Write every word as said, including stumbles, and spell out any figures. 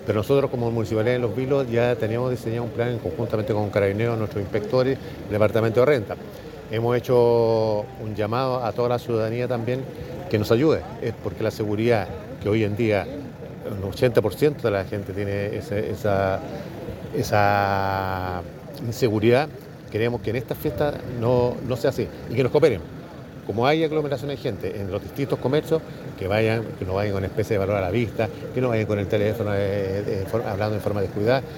Pero nosotros como Municipalidad de Los Vilos ya teníamos diseñado un plan conjuntamente con Carabineros, nuestros inspectores, el Departamento de Renta. Hemos hecho un llamado a toda la ciudadanía también que nos ayude, es porque la seguridad que hoy en día un ochenta por ciento de la gente tiene ese- esa, esa inseguridad, queremos que en estas fiestas no, no sea así y que nos cooperen. Como hay aglomeración de gente en los distintos comercios, que vayan, que no vayan con especie de valor a la vista, que no vayan con el teléfono eh, eh, for- hablando en forma descuidada.